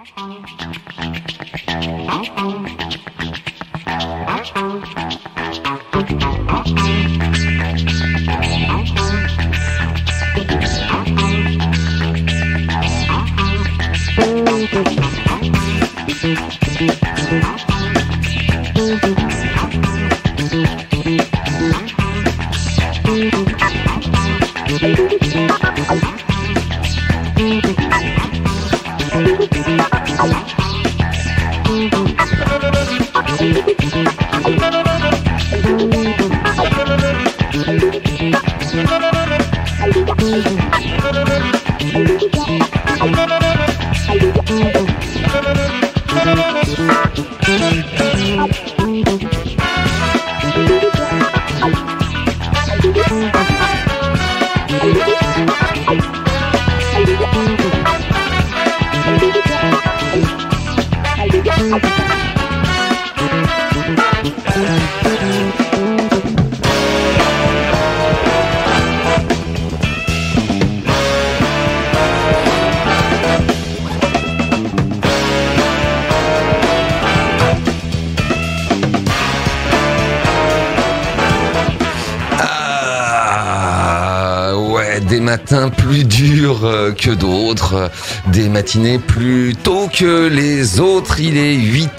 Des matins plus durs que d'autres, des matinées plus tôt que les autres. Il est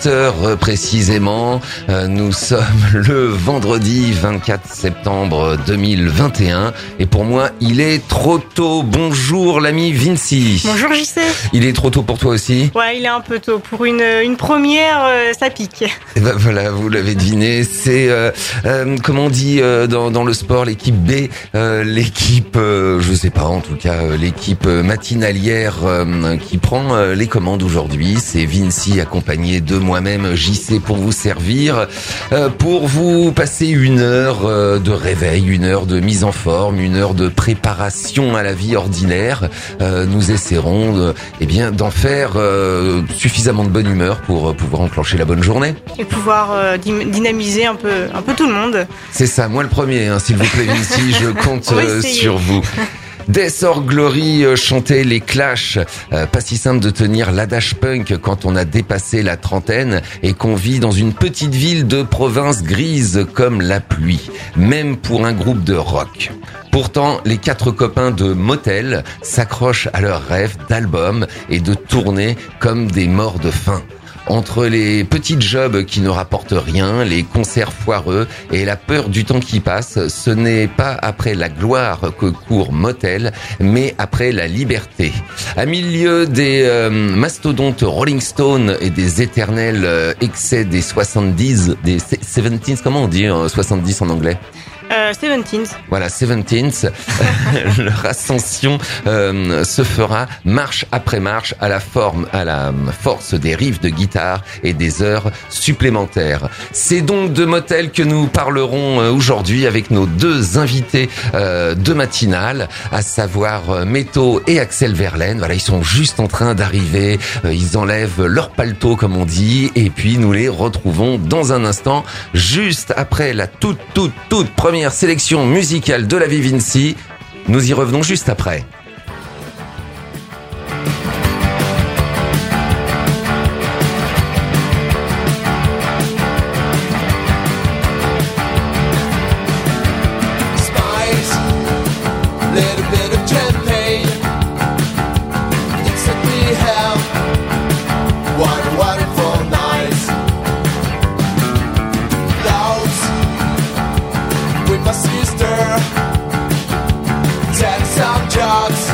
8h précisément. Nous sommes le vendredi 24 septembre 2021 et pour moi, il est trop tôt. Bonjour l'ami Vinci. Bonjour JC. Il est trop tôt pour toi aussi ? Ouais, il est un peu tôt. Pour une première, ça pique. Et ben voilà, vous l'avez deviné, c'est comme on dit dans le sport, l'équipe B, l'équipe je sais pas, en tout cas l'équipe matinalière qui prend les commandes aujourd'hui. C'est Vinci accompagné de moi-même JC pour vous servir, pour vous passer une heure de réveil, une heure de mise en forme, une heure de préparation à la vie ordinaire. Nous essaierons d'en faire suffisamment de bonne humeur pour pouvoir enclencher la bonne journée. Et pouvoir dynamiser un peu tout le monde. C'est ça, moi le premier, s'il vous plaît Vinci, je compte sur vous. Death or Glory chantait les Clash. Pas si simple de tenir l'adage punk quand on a dépassé la trentaine et qu'on vit dans une petite ville de province grise comme la pluie, même pour un groupe de rock. Pourtant, les 4 copains de Motel s'accrochent à leurs rêves d'album et de tournée comme des morts de faim. Entre les petits jobs qui ne rapportent rien, les concerts foireux et la peur du temps qui passe, ce n'est pas après la gloire que court Motel, mais après la liberté. À milieu des mastodontes Rolling Stone et des éternels excès des 70s, des 70s, comment on dit 70 en anglais ? 17s. Voilà, 17s. Leur ascension se fera marche après marche à la force des riffs de guitare et des heures supplémentaires. C'est donc de Motel que nous parlerons aujourd'hui avec nos 2 invités de matinale, à savoir Métaux et Axel Verlaine. Voilà, ils sont juste en train d'arriver. Ils enlèvent leur paletot, comme on dit, et puis nous les retrouvons dans un instant, juste après la toute première sélection musicale de la vie Vinci. Nous y revenons juste après. My sister, take some drugs.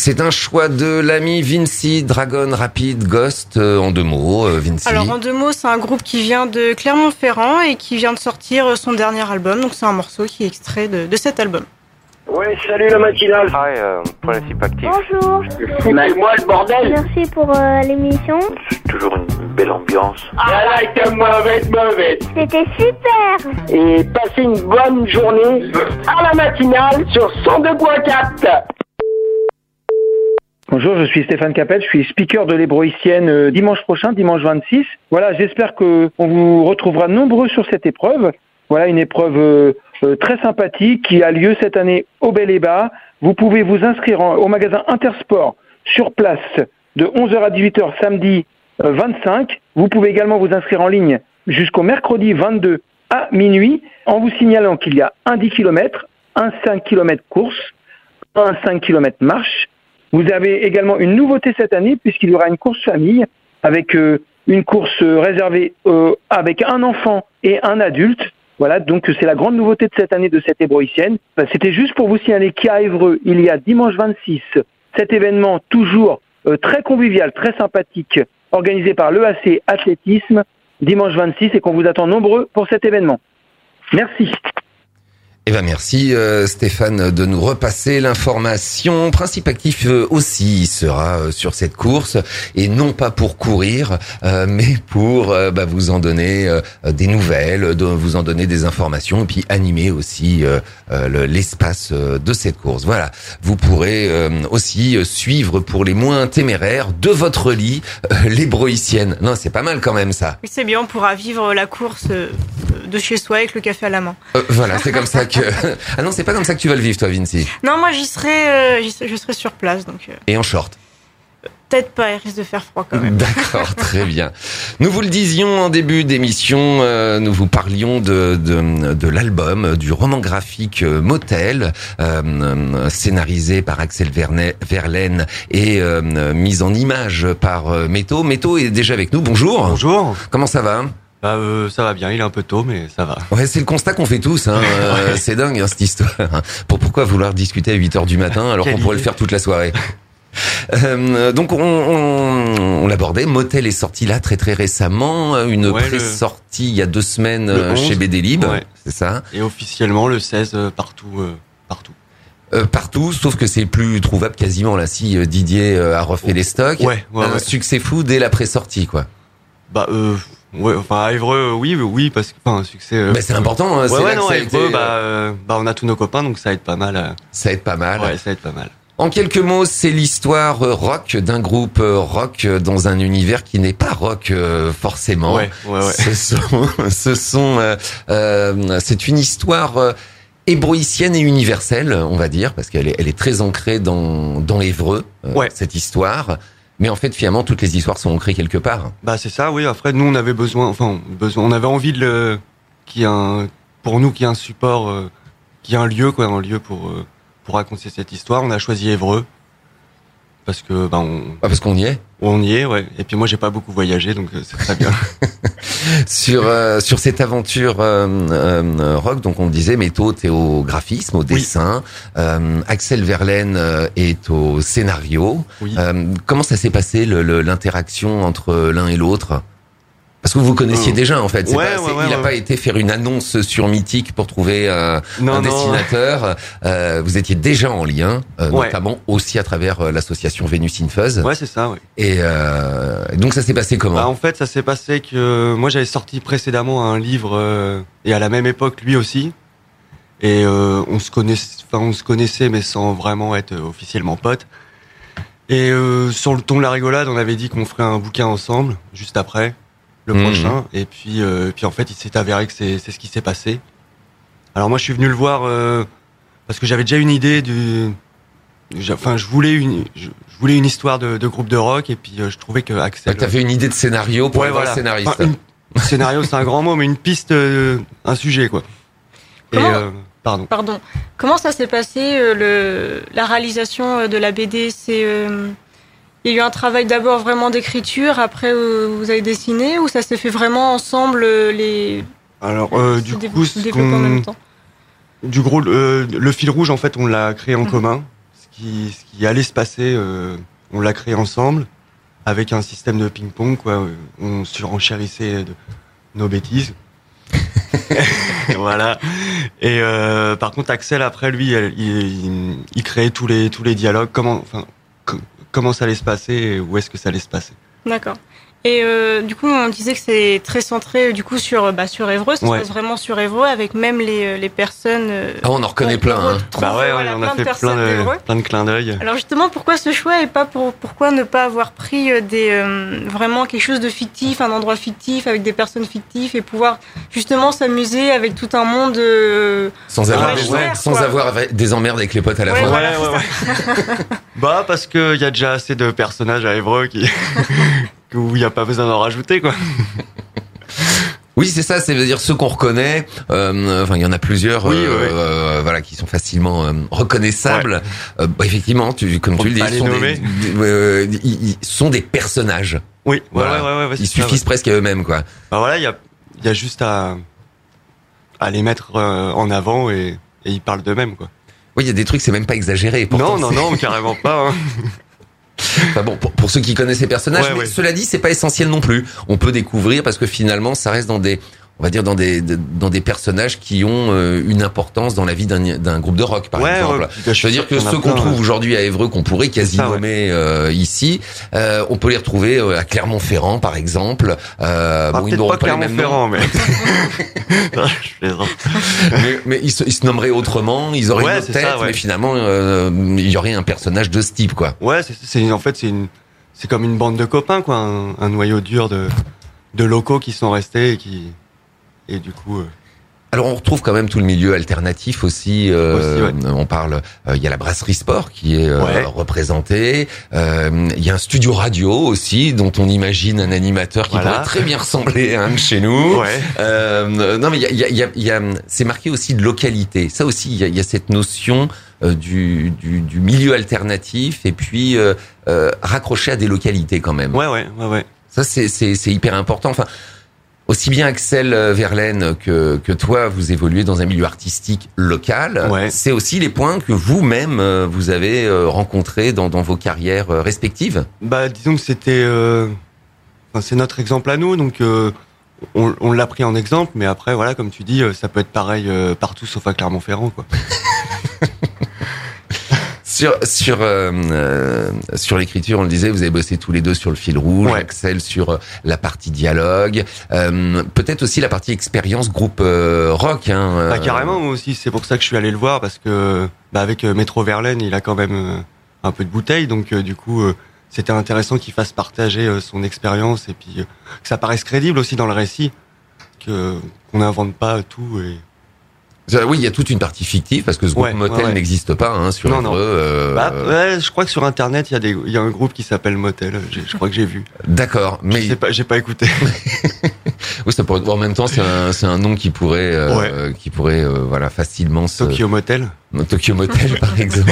C'est un choix de l'ami Vinci, Dragon Rapid Ghost, en 2 mots, Vinci. Alors en 2 mots, c'est un groupe qui vient de Clermont-Ferrand et qui vient de sortir son dernier album, donc c'est un morceau qui est extrait de cet album. Ouais, salut la matinale. Hi, Principe Actif. Bonjour. Moi le bordel. Merci pour l'émission. C'est toujours une belle ambiance. Ah là, mauvaise. C'était super. Et passez une bonne journée à la matinale sur 102.4. Bonjour, je suis Stéphane Capel, je suis speaker de l'Hébroïcienne dimanche prochain, dimanche 26. Voilà, j'espère qu'on vous retrouvera nombreux sur cette épreuve. Voilà, une épreuve très sympathique qui a lieu cette année au Bel-et-Bas. Vous pouvez vous inscrire au magasin Intersport sur place de 11h à 18h samedi 25. Vous pouvez également vous inscrire en ligne jusqu'au mercredi 22 à minuit en vous signalant qu'il y a un 10 km, un 5 km course, un 5 km marche. Vous avez également une nouveauté cette année puisqu'il y aura une course famille avec une course réservée avec un enfant et un adulte. Voilà, donc c'est la grande nouveauté de cette année de cette Hébroïcienne. C'était juste pour vous signaler qu'à Évreux, il y a dimanche 26 cet événement toujours très convivial, très sympathique, organisé par l'EAC Athlétisme, dimanche 26, et qu'on vous attend nombreux pour cet événement. Merci. Eh ben merci Stéphane de nous repasser l'information. Principe Actif aussi sera sur cette course et non pas pour courir mais pour vous en donner des nouvelles, vous en donner des informations et puis animer aussi l'espace de cette course. Voilà, vous pourrez aussi suivre pour les moins téméraires de votre lit l'Hébroïcienne. Non, c'est pas mal quand même ça. Oui, c'est bien, on pourra vivre la course de chez soi avec le café à la main. Voilà, c'est comme ça que... Ah non, c'est pas comme ça que tu vas le vivre, toi, Vinci. Non, moi, je serai sur place, donc. Et en short. Peut-être pas, il risque de faire froid quand même. D'accord, très bien. Nous vous le disions en début d'émission, nous vous parlions de l'album, du roman graphique Motel, scénarisé par Axel Verlaine et mis en image par Méto. Méto est déjà avec nous. Bonjour. Bonjour. Comment ça va ? Ça va bien, il est un peu tôt, mais ça va. Ouais, c'est le constat qu'on fait tous, hein. Ouais. C'est dingue, hein, cette histoire. Pourquoi vouloir discuter à 8h du matin alors qu'on pourrait le faire toute la soirée? Donc on l'abordait. Motel est sorti là très très récemment, une pré-sortie il y a 2 semaines chez BD Libre, c'est ça. Et officiellement le 16 partout. Partout, sauf que c'est plus trouvable quasiment là. Si Didier a refait les stocks, un succès fou dès la pré-sortie, quoi. Ouais, enfin à Évreux, oui, parce que un succès. C'est important. À Évreux, on a tous nos copains, donc ça aide pas mal. Ça aide pas mal. Ouais, ça aide pas mal. En quelques mots, c'est l'histoire rock d'un groupe rock dans un univers qui n'est pas rock forcément. Ouais. C'est une histoire hébroïcienne et universelle, on va dire, parce qu'elle est très ancrée dans Évreux, cette histoire. Mais en fait, finalement, toutes les histoires sont ancrées quelque part. C'est ça, oui. Après, nous, on avait on avait envie qu'il y ait un support, qu'il y ait un lieu pour raconter cette histoire. On a choisi Évreux. Parce que, parce qu'on y est? On y est, ouais. Et puis moi, j'ai pas beaucoup voyagé, donc c'est très bien. Sur cette aventure rock, donc on disait, Méto, t'es au graphisme, au dessin. Axel Verlaine est au scénario. Oui. Comment ça s'est passé l'interaction entre l'un et l'autre? Parce que vous vous connaissiez déjà, en fait. Il n'a pas été faire une annonce sur Mythique pour trouver un dessinateur. Vous étiez déjà en lien, notamment aussi à travers l'association Vénus in Fuzz. Ouais, c'est ça, ouais. Et donc ça s'est passé comment? En fait, ça s'est passé que moi j'avais sorti précédemment un livre et à la même époque lui aussi. Et on se connaissait, mais sans vraiment être officiellement potes. Et sur le ton de la rigolade, on avait dit qu'on ferait un bouquin ensemble juste après. Le prochain, et puis en fait il s'est avéré que c'est ce qui s'est passé. Alors moi je suis venu le voir parce que j'avais déjà une idée je voulais une histoire de groupe de rock, et puis je trouvais que Axel... T'avais une idée de scénario pour le scénariste. Scénario c'est un grand mot, mais une piste, un sujet quoi. Pardon. Comment ça s'est passé la réalisation de la BD? Il y a eu un travail d'abord vraiment d'écriture, après vous avez dessiné, ou ça s'est fait vraiment ensemble Alors du coup, le fil rouge en fait on l'a créé en commun, ce qui allait se passer, on l'a créé ensemble avec un système de ping-pong, quoi. On surenchérissait nos bêtises. Voilà. Et par contre, Axel, après, lui, il créait tous les dialogues. Comment ça allait se passer et où est-ce que ça allait se passer. D'accord. Et du coup, on disait que c'est très centré du coup sur Évreux, ça se passe vraiment sur Évreux, avec même les personnes. On en reconnaît plein. Hein. On a fait plein de clins d'œil. Alors justement, pourquoi ce choix et pas pourquoi ne pas avoir pris vraiment quelque chose de fictif, un endroit fictif avec des personnes fictives et pouvoir justement s'amuser avec tout un monde sans avoir des emmerdes avec les potes à la fin. Ouais. Parce que il y a déjà assez de personnages à Évreux où il n'y a pas besoin d'en rajouter, quoi. Oui, c'est ça, c'est-à-dire ceux qu'on reconnaît, il y en a plusieurs, qui sont facilement reconnaissables. Ouais. Effectivement, comme tu le dis, ils sont des personnages. Oui, ils suffisent presque à eux-mêmes, quoi. Il y a juste à les mettre en avant et ils parlent d'eux-mêmes, quoi. Oui, il y a des trucs, c'est même pas exagéré. Pourtant, non, carrément pas. Hein. Enfin bon, pour ceux qui connaissent ces personnages, mais cela dit, c'est pas essentiel non plus. On peut découvrir parce que finalement, ça reste dans des personnages qui ont une importance dans la vie d'un groupe de rock, par exemple. C'est-à-dire que ceux qu'on trouve aujourd'hui à Évreux, qu'on pourrait quasi nommer ici, on peut les retrouver à Clermont-Ferrand, par exemple. Ils n'auront pas Clermont-Ferrand, mais non, je plaisante. mais ils se nommeraient autrement, ils auraient une autre tête, mais finalement, il y aurait un personnage de ce type, quoi. Ouais, c'est comme une bande de copains, quoi, un noyau dur de locaux qui sont restés et du coup. Alors on retrouve quand même tout le milieu alternatif aussi. On parle, il y a la brasserie sport qui est représentée. Il y a un studio radio aussi dont on imagine un animateur qui pourrait très bien ressembler à un de chez nous. Non mais il y a c'est marqué aussi de localité. Ça aussi il y a cette notion du milieu alternatif et puis raccroché à des localités quand même. Ouais. Ça c'est hyper important. Enfin. Aussi bien Axel Verlaine que toi, vous évoluez dans un milieu artistique local. Ouais. C'est aussi les points que vous-même vous avez rencontrés dans vos carrières respectives. Disons que c'était, c'est notre exemple à nous, donc on l'a pris en exemple, mais après voilà, comme tu dis, ça peut être pareil partout sauf à Clermont-Ferrand, quoi. Sur l'écriture, on le disait, vous avez bossé tous les deux sur le fil rouge, Axel sur la partie dialogue, peut-être aussi la partie expérience groupe rock. Carrément, moi aussi, c'est pour ça que je suis allé le voir, parce que avec Métro Verlaine, il a quand même un peu de bouteille, donc du coup, c'était intéressant qu'il fasse partager son expérience et puis que ça paraisse crédible aussi dans le récit, qu'on n'invente pas tout et... Oui, il y a toute une partie fictive parce que ce groupe Motel n'existe pas sur Évreux. Je crois que sur internet il y a un groupe qui s'appelle Motel. Je crois que j'ai vu. D'accord, mais j'ai pas écouté. Oui, ça pourrait. En même temps, c'est un nom qui pourrait facilement se. Tokyo Motel. Tokyo Motel, par exemple.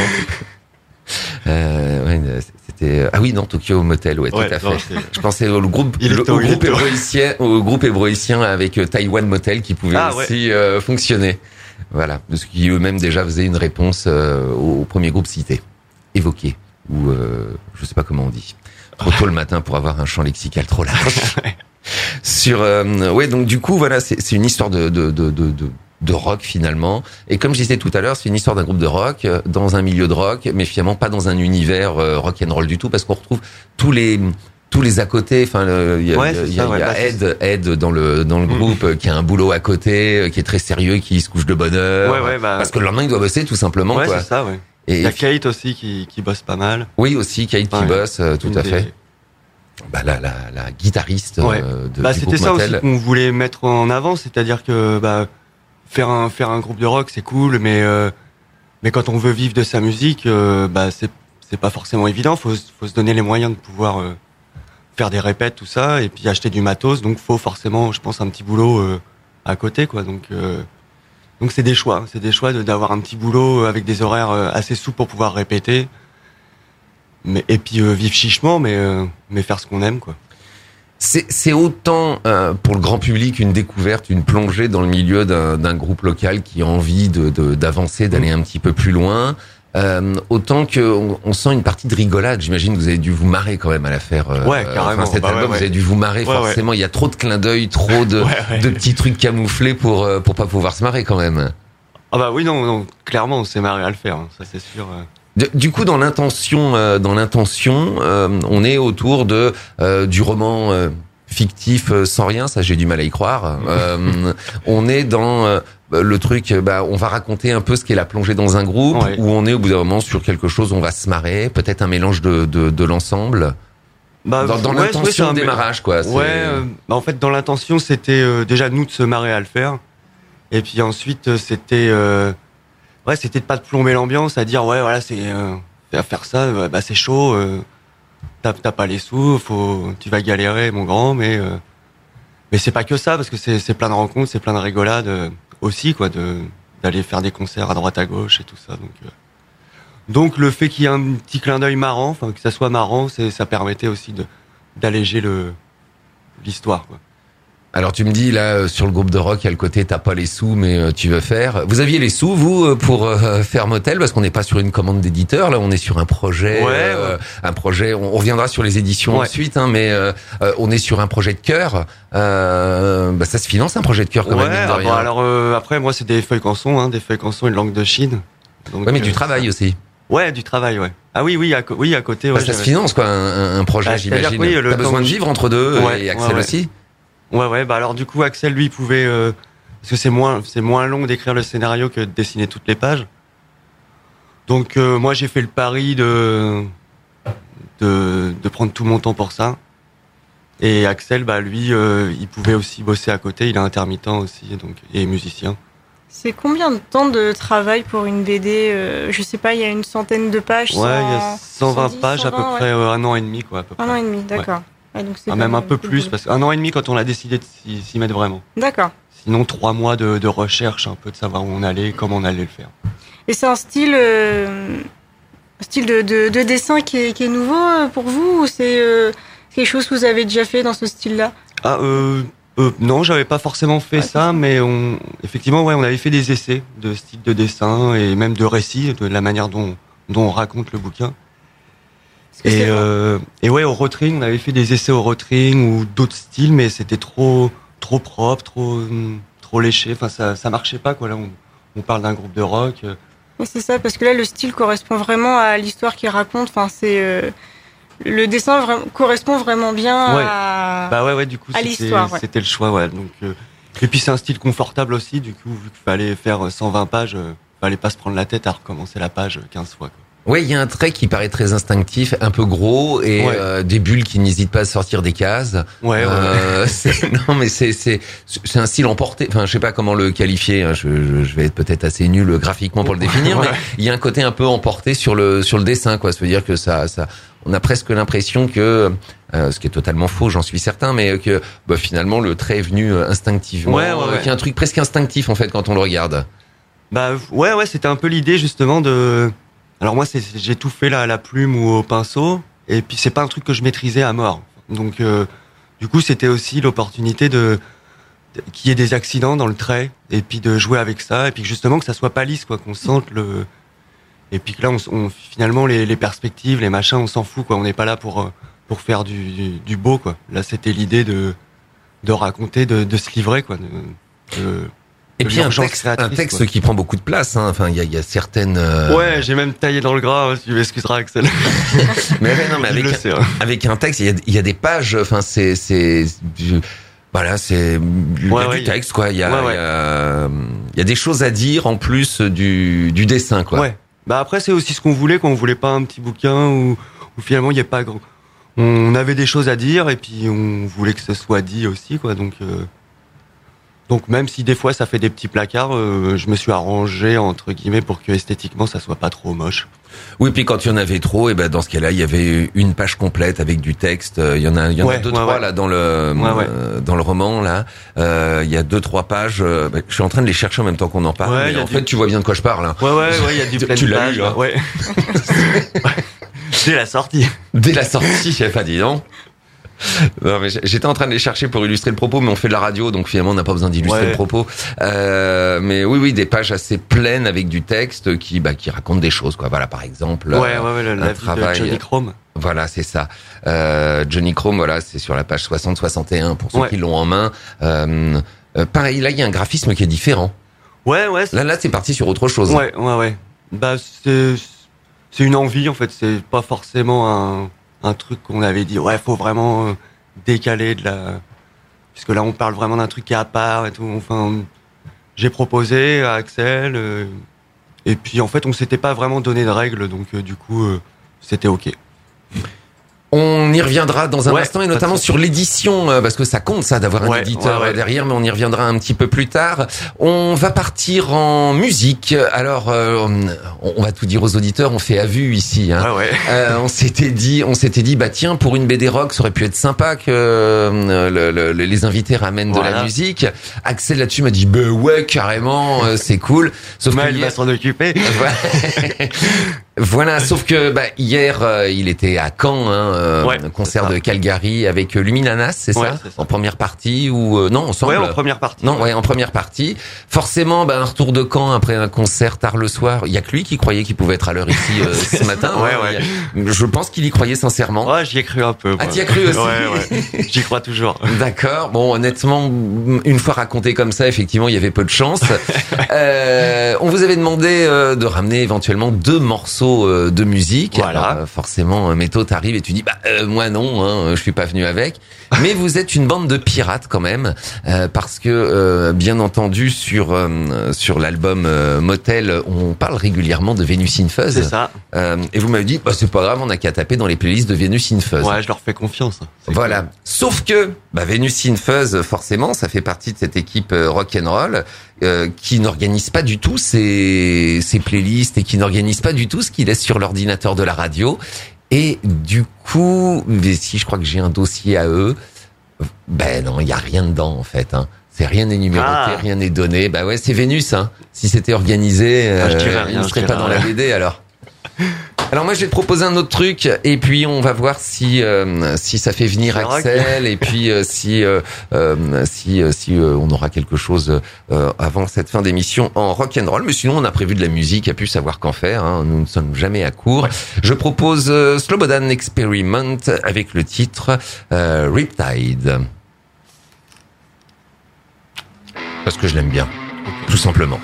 C'était Tokyo Motel, tout à fait. Je pensais au groupe hébroïcien avec Taïwan Motel qui pouvait aussi fonctionner. Voilà, parce qu'ils eux-mêmes déjà faisaient une réponse au premier groupe cité, évoqué, ou je sais pas comment on dit. Trop tôt le matin pour avoir un champ lexical trop large. Donc du coup voilà, c'est une histoire de rock finalement, et comme je disais tout à l'heure, c'est une histoire d'un groupe de rock dans un milieu de rock, mais finalement pas dans un univers rock and roll du tout, parce qu'on retrouve tous les à côté. Enfin, il y a Ed dans le groupe qui a un boulot à côté, qui est très sérieux, qui se couche de bonne heure, parce que le lendemain il doit bosser tout simplement. Ouais, c'est ça. Ouais. Et il y a Kate aussi qui bosse pas mal. Oui, aussi Kate qui bosse tout à fait. La guitariste du c'était groupe ça Motel. Aussi qu'on voulait mettre en avant, c'est-à-dire que faire un groupe de rock c'est cool, mais quand on veut vivre de sa musique, c'est pas forcément évident. Faut se donner les moyens de pouvoir faire des répètes, tout ça, et puis acheter du matos. Donc faut forcément, je pense, un petit boulot à côté, quoi. Donc c'est des choix d'avoir un petit boulot avec des horaires assez souples pour pouvoir répéter. Et puis vivre chichement, mais faire ce qu'on aime, quoi. C'est autant pour le grand public une découverte, une plongée dans le milieu d'un groupe local qui a envie d'avancer, d'aller un petit peu plus loin. autant que on sent une partie de rigolade. J'imagine que vous avez dû vous marrer quand même à la faire. Carrément. Cet album, vous avez dû vous marrer forcément. Il y a trop de clins d'œil, trop de petits trucs camouflés pour pas pouvoir se marrer quand même. Ah bah oui, non, clairement, on s'est marré à le faire, ça c'est sûr. Du coup, dans l'intention, on est autour de du roman fictif sans rien. Ça, j'ai du mal à y croire. On est dans le truc. On va raconter un peu ce qu'est la plongée dans un groupe, où on est au bout d'un moment sur quelque chose où on va se marrer, peut-être un mélange de l'ensemble. Dans l'intention de démarrage, quoi. En fait, dans l'intention, c'était déjà nous de se marrer à le faire, et puis ensuite c'était c'était de pas de plomber l'ambiance, à dire c'est à faire ça, c'est chaud, t'as pas les sous, tu vas galérer mon grand, mais c'est pas que ça, parce que c'est plein de rencontres, c'est plein de rigolades aussi, quoi, d'aller faire des concerts à droite à gauche et tout ça, donc le fait qu'il y ait un petit clin d'œil marrant, enfin que ça soit marrant, ça permettait aussi d'alléger l'histoire, quoi. Alors tu me dis là sur le groupe de rock, il y a le côté t'as pas les sous mais tu veux faire. Vous aviez les sous vous pour faire Motel, parce qu'on n'est pas sur une commande d'éditeur, là on est sur un projet, un projet. On reviendra sur les éditions ensuite, mais on est sur un projet de cœur. Ça se finance un projet de cœur quand même. Alors après moi c'est des feuilles canson, et une langue de Chine. Donc, mais du travail aussi. Ouais, du travail, ouais. Ah oui, à côté. Ça se finance quoi, un projet, j'imagine. T'as besoin de vivre entre deux, et Axel aussi. Alors du coup Axel lui pouvait parce que c'est moins long d'écrire le scénario que de dessiner toutes les pages. Donc moi j'ai fait le pari de prendre tout mon temps pour ça. Et Axel lui il pouvait aussi bosser à côté, il est intermittent aussi et musicien. C'est combien de temps de travail pour une BD Je sais pas, il y a une centaine de pages. Il y a 120 pages, à peu près 1 an et demi, quoi. À peu près. 1 an et demi, d'accord. Donc c'est même un peu plus, parce qu'un an et demi quand on a décidé de s'y mettre vraiment. D'accord. Sinon 3 mois de recherche, un peu de savoir où on allait, comment on allait le faire. Et c'est un style de dessin qui est nouveau pour vous, ou c'est quelque chose que vous avez déjà fait dans ce style-là? Non, j'avais pas forcément fait ça, mais effectivement, on avait fait des essais de style de dessin et même de récit, de la manière dont on raconte le bouquin. Et au rotring, on avait fait des essais au rotring ou d'autres styles, mais c'était trop propre, trop léché. Enfin, ça marchait pas, quoi. Là, on parle d'un groupe de rock. Oui, c'est ça, parce que là, le style correspond vraiment à l'histoire qu'il raconte. Enfin, le dessin correspond vraiment bien à du coup, l'histoire. C'était le choix, Donc, et puis c'est un style confortable aussi, du coup, vu qu'il fallait faire 120 pages, fallait pas se prendre la tête à recommencer la page 15 fois, quoi. Ouais, il y a un trait qui paraît très instinctif, un peu gros, et des bulles qui n'hésitent pas à sortir des cases. C'est un style emporté. Enfin, je sais pas comment le qualifier. Je vais être peut-être assez nul graphiquement pour le définir, mais il y a un côté un peu emporté sur le dessin, quoi. Ça veut dire que ça, on a presque l'impression que, ce qui est totalement faux, j'en suis certain, mais que finalement le trait est venu instinctivement. Qu'il y a un truc presque instinctif en fait quand on le regarde. C'était un peu l'idée justement de. Alors moi, j'ai tout fait là à la plume ou au pinceau, et puis c'est pas un truc que je maîtrisais à mort. Donc, du coup, c'était aussi l'opportunité qu'il y ait des accidents dans le trait, et puis de jouer avec ça, et puis justement que ça soit pas lisse, quoi, qu'on sente et puis que là, finalement, les perspectives, les machins, on s'en fout, quoi. On n'est pas là pour faire du beau, quoi. Là, c'était l'idée de raconter, de se livrer, quoi. Et puis un texte qui prend beaucoup de place, hein. Enfin, il y a certaines. J'ai même taillé dans le gras. Tu m'excuseras, Axel. mais avec un texte, il y a des pages. Enfin, c'est du texte, quoi. Il y a des choses à dire en plus du dessin, quoi. Ouais. Après, c'est aussi ce qu'on voulait, quand on voulait pas un petit bouquin où finalement il y a pas grand. On avait des choses à dire et puis on voulait que ce soit dit aussi, quoi. Donc même si des fois ça fait des petits placards, je me suis arrangé entre guillemets pour que esthétiquement ça soit pas trop moche. Oui, puis quand il y en avait trop, et dans ce cas-là, il y avait une page complète avec du texte. Il y en a 2-3 là dans le roman là. Il y a 2-3 pages. Je suis en train de les chercher en même temps qu'on en parle. En fait, tu vois bien de quoi je parle. Hein. Il y a du plein de pages. Lu, hein. Dès la sortie. Dès la sortie, j'ai pas dit non. Non, mais j'étais en train de les chercher pour illustrer le propos, mais on fait de la radio, donc finalement on n'a pas besoin d'illustrer le propos. Mais oui, des pages assez pleines avec du texte qui racontent des choses, quoi. Voilà, par exemple. La travail. De Johnny Chrome. Voilà, c'est ça. Johnny Chrome, voilà, c'est sur la page 60-61 pour ceux qui l'ont en main. Pareil, là, il y a un graphisme qui est différent. Ouais. Là, c'est parti sur autre chose. Ouais. Bah, c'est une envie, en fait. C'est pas forcément un truc qu'on avait dit, faut vraiment décaler puisque là, on parle vraiment d'un truc qui est à part et tout. Enfin, j'ai proposé à Axel, et puis, en fait, on s'était pas vraiment donné de règles, donc, du coup, c'était OK. On y reviendra dans un instant, et notamment sur l'édition, parce que ça compte, ça, d'avoir un éditeur derrière, mais on y reviendra un petit peu plus tard. On va partir en musique. Alors, on va tout dire aux auditeurs, on fait à vue ici. Hein. On s'était dit, bah tiens, pour une BD rock, ça aurait pu être sympa que les invités ramènent de la musique. Axel là-dessus m'a dit, bah ouais, carrément, c'est cool. Sauf que va s'en occuper. Voilà, sauf que hier, il était à Caen, concert de Calgary avec Luminanas, c'est ça, en première partie ou non, ensemble. En première partie. Non, en première partie. Forcément, un retour de Caen après un concert tard le soir. Il y a que lui qui croyait qu'il pouvait être à l'heure ici ce matin. Je pense qu'il y croyait sincèrement. Ouais, j'y ai cru un peu. Moi. Ah, t'y as cru aussi. Ouais. J'y crois toujours. D'accord. Bon, honnêtement, une fois raconté comme ça, effectivement, il y avait peu de chance. On vous avait demandé de ramener éventuellement 2 morceaux de musique. Voilà. Alors, forcément, Métaux t'arrive et tu dis moi non, je suis pas venu avec. Mais vous êtes une bande de pirates quand même, parce que bien entendu sur l'album Motel, on parle régulièrement de Venus in Fuzz. C'est ça. Et vous m'avez dit c'est pas grave, on n'a qu'à taper dans les playlists de Venus in Fuzz. Ouais, je leur fais confiance. Voilà. Cool. Sauf que Venus in Fuzz, forcément, ça fait partie de cette équipe rock'n'roll qui n'organise pas du tout ses playlists et qui n'organise pas du tout ce qu'il laisse sur l'ordinateur de la radio. Et du coup, si je crois que j'ai un dossier à eux, non, il y a rien dedans en fait. Hein. C'est rien n'est numéroté, rien n'est donné. C'est Vénus. Hein. Si c'était organisé, il ne serait pas dans la BD alors. Alors moi je vais te proposer un autre truc et puis on va voir si ça fait venir Axel et puis si on aura quelque chose avant cette fin d'émission en rock'n'roll. Mais sinon on a prévu de la musique, à plus savoir qu'en faire. Hein. Nous ne sommes jamais à court. Je propose Slobodan Experiment avec le titre Riptide parce que je l'aime bien, tout simplement.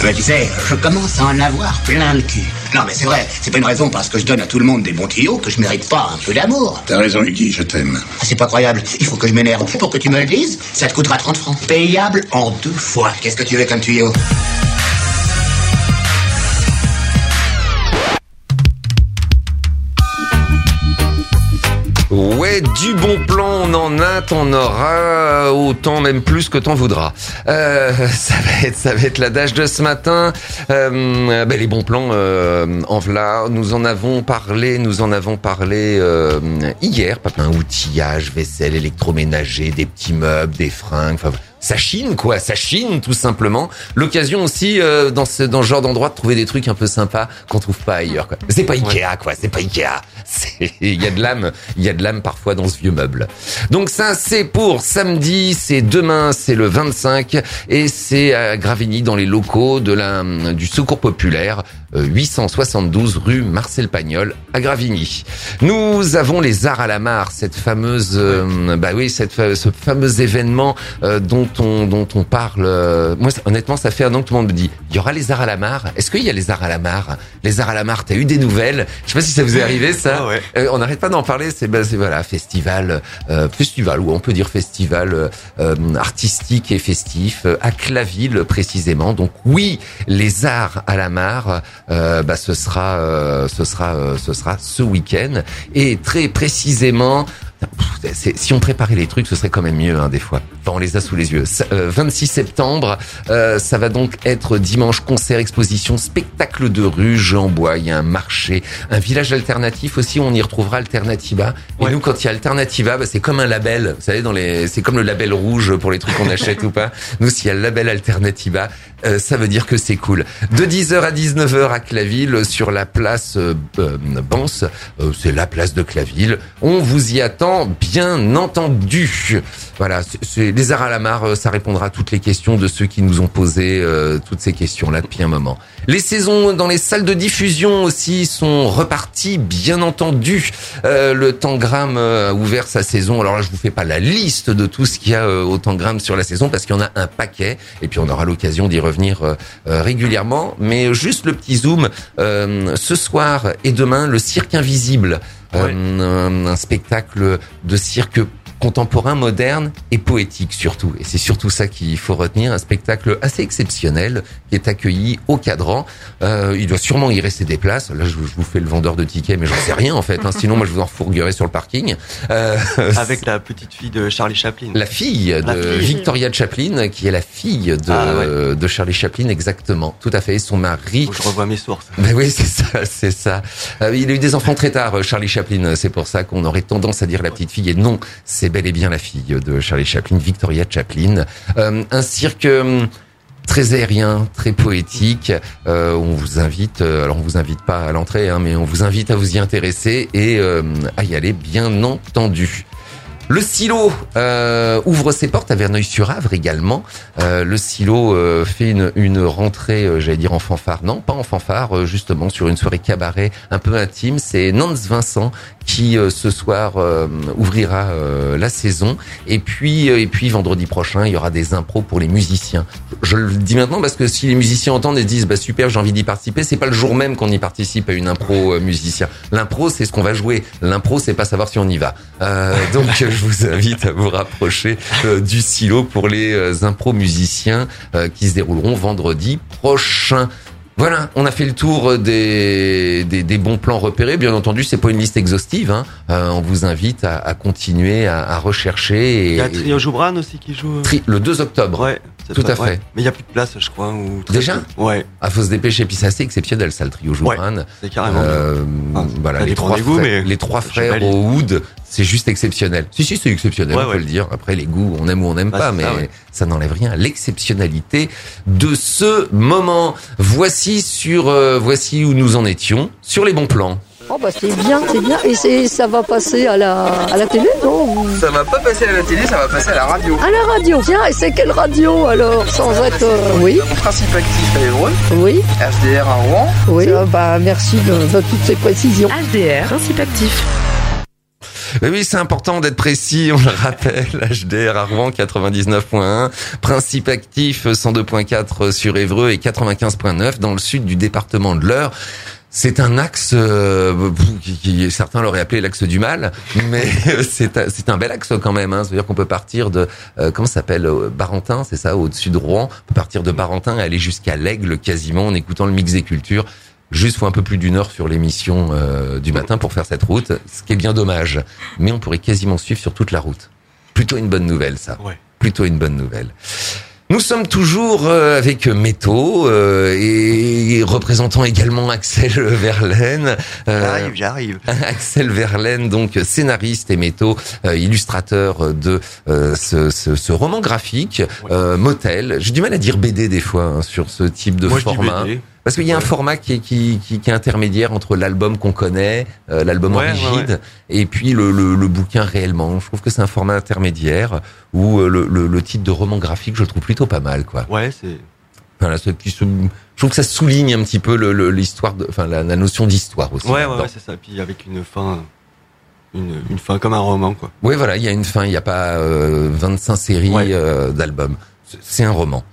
Mais tu sais, je commence à en avoir plein le cul. Non mais c'est vrai, c'est pas une raison parce que je donne à tout le monde des bons tuyaux que je mérite pas un peu d'amour. T'as raison Iggy, je t'aime. Ah, c'est pas croyable, il faut que je m'énerve. Pour que tu me le dises, ça te coûtera 30 francs. Payable en 2 fois. Qu'est-ce que tu veux comme tuyau ? Ouais, du bon plan, on en a, t'en auras, autant même plus que t'en voudras. Ça va être l'adage de ce matin. Les bons plans, en voilà, nous en avons parlé hier. Un outillage, vaisselle, électroménager, des petits meubles, des fringues, enfin. Ça chine tout simplement. L'occasion aussi dans ce genre d'endroit de trouver des trucs un peu sympas qu'on trouve pas ailleurs quoi. C'est pas Ikea quoi, c'est pas Ikea. Il y a de l'âme parfois dans ce vieux meuble. Donc ça c'est pour samedi, c'est demain, c'est le 25 et c'est à Gravigny dans les locaux du Secours populaire 872 rue Marcel Pagnol à Gravigny. Nous avons les Arts à la Mare, cette fameuse ce fameux événement dont on parle. Moi honnêtement ça fait un an que tout le monde me dit il y aura les Arts à la Mare. Est-ce qu'il y a les Arts à la Mare? Les Arts à la Mare, t'as eu des nouvelles? Je sais pas si ça vous est arrivé ça. Ah ouais. On n'arrête pas d'en parler. C'est voilà festival ou on peut dire festival artistique et festif à Claville précisément. Donc oui, les Arts à la Mare. Ce sera ce week-end et très précisément. Si on préparait les trucs, ce serait quand même mieux des fois. Enfin, on les a sous les yeux. 26 septembre, ça va donc être dimanche, concert, exposition, spectacle de rue, jeux en bois, il y a un marché, un village alternatif aussi, on y retrouvera Alternativa. Et nous, quand il y a Alternativa, c'est comme un label, vous savez, c'est comme le label rouge pour les trucs qu'on achète ou pas. Nous, s'il y a le label Alternativa, ça veut dire que c'est cool. De 10h à 19h à Claville, sur la place Bance, c'est la place de Claville. On vous y attend. Bien entendu. Voilà, c'est les Arts à la Mare, ça répondra à toutes les questions de ceux qui nous ont posé toutes ces questions-là depuis un moment. Les saisons dans les salles de diffusion aussi sont reparties, bien entendu. Le Tangram a ouvert sa saison. Alors là, je vous fais pas la liste de tout ce qu'il y a au Tangram sur la saison parce qu'il y en a un paquet et puis on aura l'occasion d'y revenir régulièrement. Mais juste le petit zoom, ce soir et demain, le Cirque Invisible. Un spectacle de cirque contemporain, moderne et poétique surtout. Et c'est surtout ça qu'il faut retenir, un spectacle assez exceptionnel qui est accueilli au Cadran. Il doit sûrement y rester des places. Là, je vous fais le vendeur de tickets, mais j'en sais rien en fait. Sinon, moi, je vous en refourguerai sur le parking. Avec la petite fille de Charlie Chaplin. La fille de Victoria Chaplin, qui est la fille de Charlie Chaplin, exactement. Tout à fait. Son mari. Je revois mes sources. Ben oui, c'est ça. Il a eu des enfants très tard, Charlie Chaplin. C'est pour ça qu'on aurait tendance à dire la petite fille. Et non, c'est bel et bien la fille de Charlie Chaplin, Victoria Chaplin. Un cirque très aérien, très poétique. On vous invite, alors on vous invite pas à l'entrée, mais on vous invite à vous y intéresser et à y aller, bien entendu. Le Silo ouvre ses portes à Verneuil-sur-Avre également. Le Silo fait une rentrée, j'allais dire en fanfare. Non, pas en fanfare, justement sur une soirée cabaret un peu intime. C'est Nance Vincent qui ce soir ouvrira la saison. Et puis vendredi prochain, il y aura des impros pour les musiciens. Je le dis maintenant parce que si les musiciens entendent et disent super, j'ai envie d'y participer, c'est pas le jour même qu'on y participe à une impro musicien. L'impro, c'est ce qu'on va jouer. L'impro, c'est pas savoir si on y va. Donc je vous invite à vous rapprocher du Silo pour les impros musiciens qui se dérouleront vendredi prochain. Voilà, on a fait le tour des bons plans repérés. Bien entendu, c'est pas une liste exhaustive. On vous invite à continuer à rechercher. Il y a Trio Joubran aussi qui joue. Le 2 octobre. Ouais. Tout à fait. Mais il y a plus de place, je crois. Déjà ? Ouais. Faut se dépêcher. Puis c'est assez exceptionnel, ça, le Trio Joubran. Ouais, c'est carrément. Voilà, les trois frères au Wood, c'est juste exceptionnel. Si, c'est exceptionnel, on peut le dire. Après, les goûts, on aime ou on n'aime pas, mais ça n'enlève rien à l'exceptionnalité de ce moment. Voici où nous en étions sur les bons plans. Oh c'est bien. Et ça va passer à la télé, non ? Ça va pas passer à la télé, ça va passer à la radio. À la radio, tiens, et c'est quelle radio alors ? Sans être... oui. Principe actif à Évreux. Oui. HDR à Rouen. Oui, merci de toutes ces précisions. HDR, Principe actif. Oui, c'est important d'être précis, on le rappelle, HDR à Rouen 99.1, Principe actif 102.4 sur Évreux et 95.9 dans le sud du département de l'Eure. C'est un axe qui certains l'auraient appelé l'axe du mal, mais c'est un bel axe quand même. Hein. C'est-à-dire qu'on peut partir de comment ça s'appelle Barentin, c'est ça, au-dessus de Rouen. On peut partir de Barentin et aller jusqu'à l'Aigle quasiment en écoutant le mix des cultures. Juste, faut un peu plus d'une heure sur l'émission du matin pour faire cette route, ce qui est bien dommage. Mais on pourrait quasiment suivre sur toute la route. Plutôt une bonne nouvelle, ça. Ouais. Plutôt une bonne nouvelle. Nous sommes toujours avec Métaux et représentant également Axel Verlaine. J'arrive. Axel Verlaine, donc scénariste et Métaux, illustrateur de ce roman graphique, Motel. J'ai du mal à dire BD des fois hein, sur ce type de format. Parce qu'il y a un format qui est intermédiaire entre l'album qu'on connaît, l'album rigide, et puis le bouquin réellement. Je trouve que c'est un format intermédiaire où le titre de roman graphique, je le trouve plutôt pas mal, quoi. Ouais, c'est. Enfin, là, je trouve que ça souligne un petit peu l'histoire, enfin la notion d'histoire aussi. Ouais, c'est ça. Puis avec une fin. Une fin comme un roman, quoi. Oui, voilà, il y a une fin. Il n'y a pas 25 séries d'albums. C'est un roman.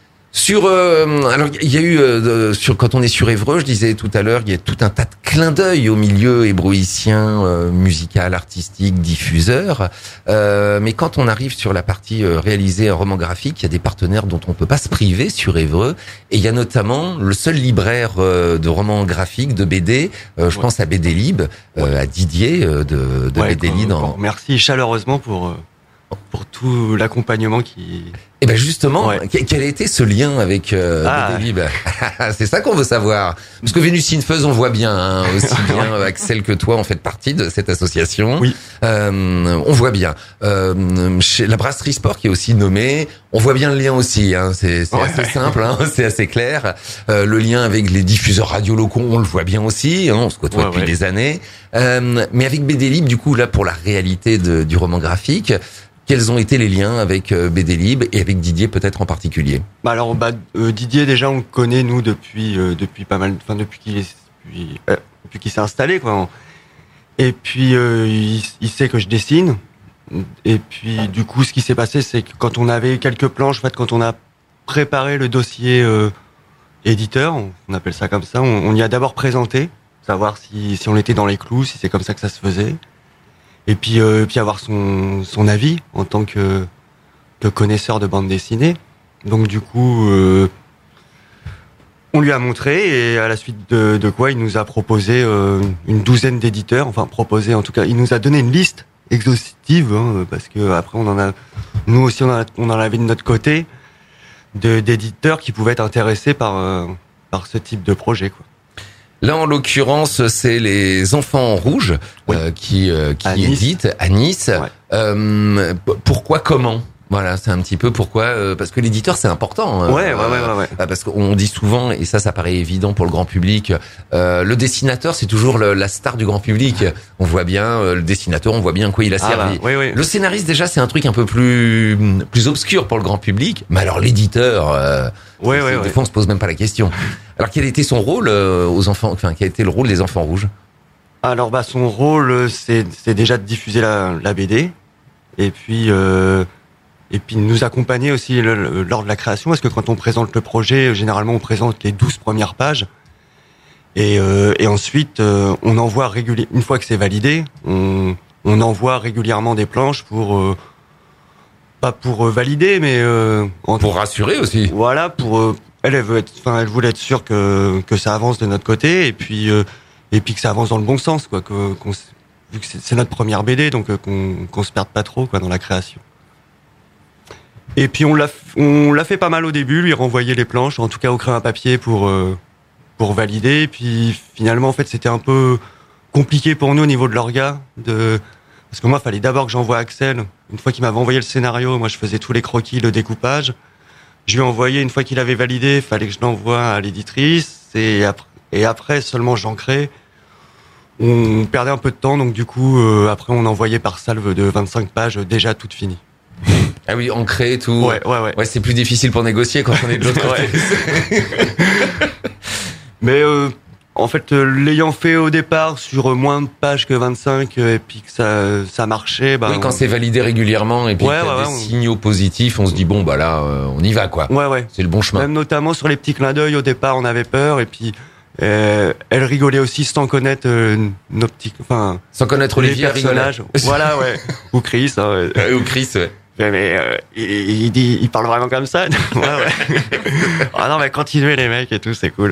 Alors il y a eu quand on est sur Évreux, je disais tout à l'heure, il y a tout un tas de clins d'œil au milieu hébroïcien, musical, artistique, diffuseur. Mais quand on arrive sur la partie réaliser un roman graphique, il y a des partenaires dont on peut pas se priver sur Évreux. Et il y a notamment le seul libraire de romans graphiques, de BD. Je pense à BD Lib, à Didier de BD Lib. Merci chaleureusement pour tout l'accompagnement qui... Et ben justement, quel a été ce lien avec BD Lib? C'est ça qu'on veut savoir. Parce que Vénus Infeuse, on voit bien, hein, aussi bien Axel que toi, on fait partie de cette association. Oui. On voit bien. Chez la Brasserie Sport qui est aussi nommée, on voit bien le lien aussi. Hein, c'est assez simple, hein, c'est assez clair. Le lien avec les diffuseurs radio locaux, on le voit bien aussi. Hein, on se côtoie depuis des années. Mais avec BD Lib, du coup, là, pour la réalité du roman graphique, quels ont été les liens avec BD Lib et avec Didier peut-être en particulier? Alors Didier déjà on le connaît nous depuis pas mal, enfin depuis qu'il s'est installé quoi. Et puis il sait que je dessine. Et puis du coup ce qui s'est passé c'est que quand on avait quelques planches, en fait quand on a préparé le dossier éditeur, on appelle ça comme ça, on y a d'abord présenté, savoir si on était dans les clous, si c'est comme ça que ça se faisait. Et puis avoir son avis en tant que connaisseur de bande dessinée. Donc du coup, on lui a montré et à la suite de quoi il nous a proposé une douzaine d'éditeurs. Enfin proposé en tout cas, il nous a donné une liste exhaustive hein, parce que après nous aussi on en avait de notre côté d'éditeurs qui pouvaient être intéressés par ce type de projet quoi. Là, en l'occurrence, c'est les Enfants en Rouge qui éditent à Nice. Ouais. Pourquoi, comment? Voilà, c'est un petit peu pourquoi, parce que l'éditeur c'est important. Hein, ouais. Parce qu'on dit souvent, et ça paraît évident pour le grand public, le dessinateur c'est toujours la star du grand public. On voit bien le dessinateur, on voit bien à quoi il a servi. Oui. Le scénariste déjà c'est un truc un peu plus obscur pour le grand public, mais alors l'éditeur, des fois on se pose même pas la question. Alors quel a été son rôle aux enfants, enfin quel a été le rôle des Enfants Rouges? Alors son rôle c'est déjà de diffuser la BD, et puis nous accompagner aussi lors de la création, parce que quand on présente le projet, généralement on présente les 12 premières pages, et ensuite on envoie une fois que c'est validé, on envoie régulièrement des planches pas pour valider, mais pour rassurer aussi. Voilà, elle voulait être sûre que ça avance de notre côté, et puis que ça avance dans le bon sens, quoi, vu que c'est notre première BD, donc qu'on se perde pas trop quoi dans la création. Et puis on l'a fait pas mal au début, lui renvoyer les planches, en tout cas au crayon à papier pour valider. Et puis finalement en fait c'était un peu compliqué pour nous au niveau de l'orga, parce que moi il fallait d'abord que j'envoie à Axel. Une fois qu'il m'avait envoyé le scénario, moi je faisais tous les croquis, le découpage. Je lui ai envoyé, une fois qu'il avait validé, il fallait que je l'envoie à l'éditrice, et après seulement j'ancrais. On perdait un peu de temps, donc du coup après on envoyait par salve de 25 pages déjà toutes finies. Ah oui, ancré et tout. Ouais, c'est plus difficile pour négocier quand on est de l'autre côté. Mais En fait, l'ayant fait au départ sur moins de pages que 25 et puis que ça marchait, oui, quand c'est validé régulièrement et puis qu'il y a des signaux positifs, on se dit bon bah là on y va quoi. Ouais. C'est le bon chemin. Même notamment sur les petits clins d'œil au départ, on avait peur et puis elle rigolait aussi sans connaître nos petits, enfin sans connaître les Olivier personnages. Voilà, ouais. Ou Chris, hein, ouais. Ou Chris, ouais. Mais il parle vraiment comme ça. Ouais. Ah non, mais continuez les mecs et tout, c'est cool.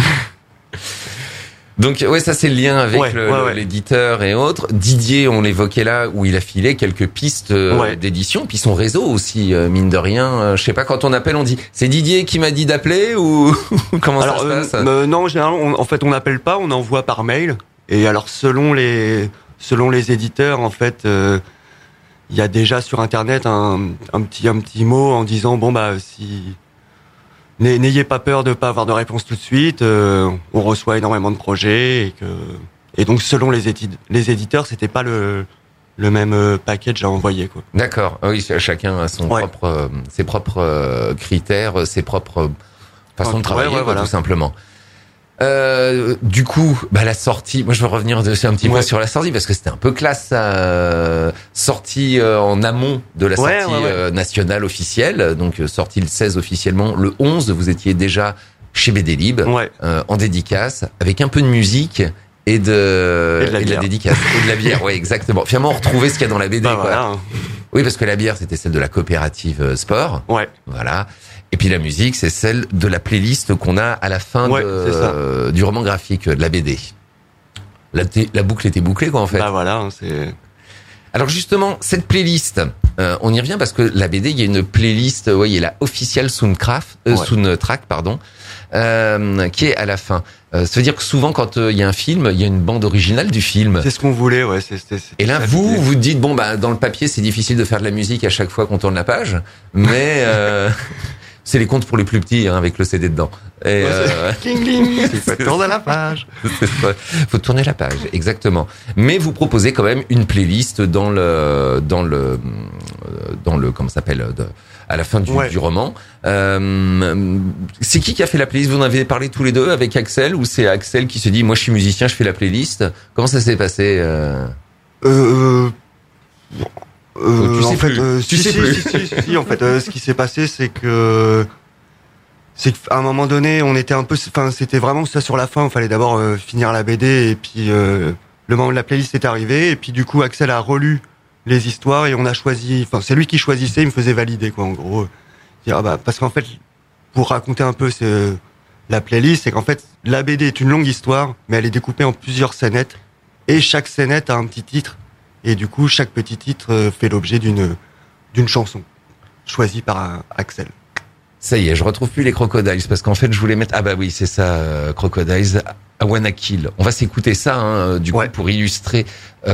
Donc ouais, ça c'est le lien avec l'éditeur et autres. Didier, on l'évoquait là, où il a filé quelques pistes d'édition, puis son réseau aussi, mine de rien. Je sais pas, quand on appelle, on dit c'est Didier qui m'a dit d'appeler ou comment ça se passe? Non, en général, en fait, on n'appelle pas, on envoie par mail. Et alors selon les éditeurs, en fait, il y a déjà sur internet un petit mot en disant bon bah si n'ayez pas peur de pas avoir de réponse tout de suite. On reçoit énormément de projets et donc selon les éditeurs, c'était pas le même package à envoyer quoi. D'accord. Oui, chacun a son ses propres critères, ses propres façons de travailler, tout simplement. Du coup, la sortie. Moi, je veux revenir dessus un petit peu sur la sortie parce que c'était un peu classe, sortie en amont de la sortie nationale officielle. Donc, sortie le 16 officiellement. Le 11, vous étiez déjà chez BD Lib, en dédicace, avec un peu de musique et de la dédicace et de la bière. Ouais, exactement. Finalement, on retrouvait ce qu'il y a dans la BD. Voilà. Oui, parce que la bière, c'était celle de la coopérative Sport. Ouais. Voilà. Et puis la musique, c'est celle de la playlist qu'on a à la fin du roman graphique, de la BD. La boucle était bouclée, quoi, en fait. Voilà, c'est... Alors justement, cette playlist, on y revient parce que la BD, il y a une playlist, il y a la official soundtrack, pardon, qui est à la fin. Ça veut dire que souvent, quand il y a un film, il y a une bande originale du film. C'est ce qu'on voulait, ouais. Et là, vous dites, bon, dans le papier, c'est difficile de faire de la musique à chaque fois qu'on tourne la page, mais c'est les comptes pour les plus petits, avec le CD dedans. Et il faut tourner la page. Faut tourner la page, exactement. Mais vous proposez quand même une playlist dans le comment ça s'appelle, à la fin du roman. C'est qui a fait la playlist? Vous en avez parlé tous les deux avec Axel, ou c'est Axel qui se dit moi je suis musicien, je fais la playlist? Comment ça s'est passé? En fait, en fait, ce qui s'est passé, c'est qu'à un moment donné, on était un peu, c'était vraiment ça sur la fin. Il fallait d'abord finir la BD et puis le moment de la playlist est arrivé et puis du coup, Axel a relu les histoires et on a choisi. Enfin, c'est lui qui choisissait, il me faisait valider quoi, en gros. Parce qu'en fait, pour raconter un peu la playlist, c'est qu'en fait, la BD est une longue histoire, mais elle est découpée en plusieurs scénettes et chaque scénette a un petit titre. Et du coup, chaque petit titre fait l'objet d'une chanson choisie par Axel. Ça y est, je retrouve plus les Crocodiles parce qu'en fait, je voulais mettre... Ah bah oui, c'est ça, Crocodiles, I Wanna Kill. On va s'écouter ça, du coup, pour illustrer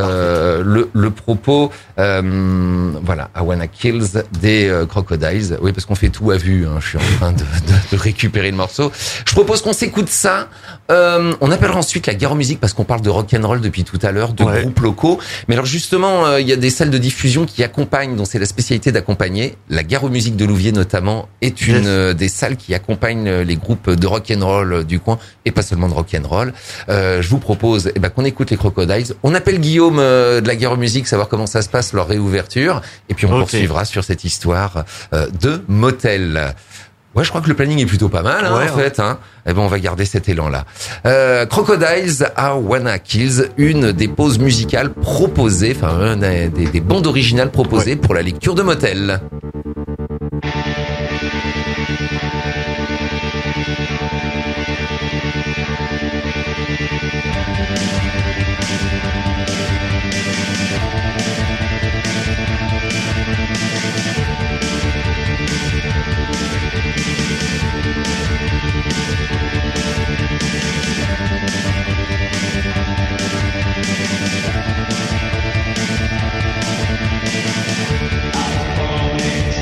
le propos. Voilà, I Wanna Kills des Crocodiles. Oui, parce qu'on fait tout à vue. Je suis en train de récupérer le morceau. Je propose qu'on s'écoute ça. On appellera ensuite la guerre aux musiques parce qu'on parle de rock'n'roll depuis tout à l'heure, de groupes locaux. Mais alors justement, il y a des salles de diffusion qui accompagnent, dont c'est la spécialité d'accompagner. La guerre aux musiques de Louviers notamment est une des salles qui accompagnent les groupes de rock'n'roll du coin et pas seulement de rock'n'roll. Je vous propose qu'on écoute les Crocodiles. On appelle Guillaume de la guerre aux musiques, savoir comment ça se passe, leur réouverture. Et puis on poursuivra sur cette histoire de motel. Ouais, je crois que le planning est plutôt pas mal, en fait. On va garder cet élan-là. Crocodiles, I Wanna Kills, une des pauses musicales proposées, des bandes originales proposées pour la lecture de motel. Falling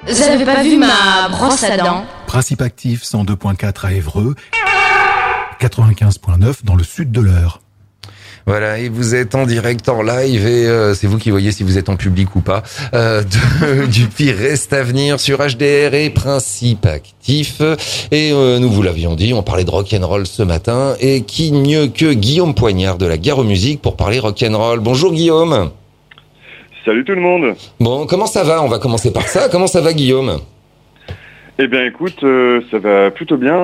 Vous avez pas vu ma brosse à dents? Principe actif 102.4 à Évreux, 95.9 dans le sud de l'Eure. Voilà, et vous êtes en direct, en live, et c'est vous qui voyez si vous êtes en public ou pas, du Pire reste à venir sur HDR et Principe Actif. Et nous vous l'avions dit, on parlait de rock'n'roll ce matin, et qui mieux que Guillaume Poignard de la Gare aux Musiques pour parler rock'n'roll. Bonjour Guillaume. Salut tout le monde. Bon, comment ça va? On va commencer par ça. Comment ça va Guillaume? Eh bien écoute, ça va plutôt bien,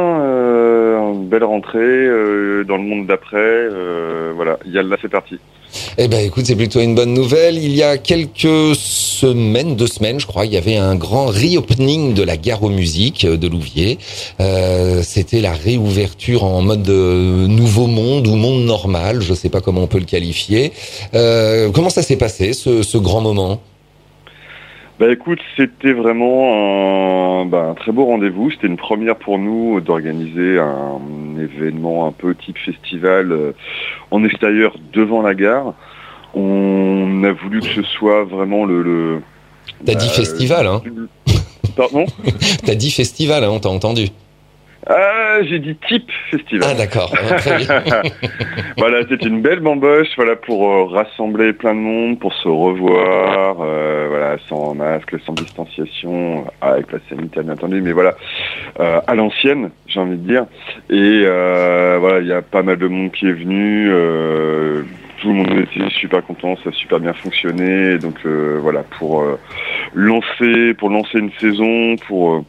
une belle rentrée dans le monde d'après, voilà, Yallah, c'est parti. Eh ben écoute, c'est plutôt une bonne nouvelle. Il y a quelques semaines, 2 semaines je crois, il y avait un grand reopening de la Gare aux Musiques de Louviers. C'était la réouverture en mode nouveau monde ou monde normal, je sais pas comment on peut le qualifier. Comment ça s'est passé ce grand moment? Bah écoute, c'était vraiment un très beau rendez-vous. C'était une première pour nous d'organiser un événement un peu type festival en extérieur devant la gare. On a voulu que ce soit vraiment le T'as dit festival, hein? Pardon? T'as dit festival, hein, on t'a entendu. J'ai dit type festival. Ah d'accord, très bien. Voilà, c'est une belle bamboche, voilà, pour rassembler plein de monde, pour se revoir, voilà, sans masque, sans distanciation, avec la sanitaire bien entendu, mais voilà, à l'ancienne, j'ai envie de dire. Et voilà, il y a pas mal de monde qui est venu. Tout le monde était super content, ça a super bien fonctionné. Donc voilà, pour lancer une saison, pour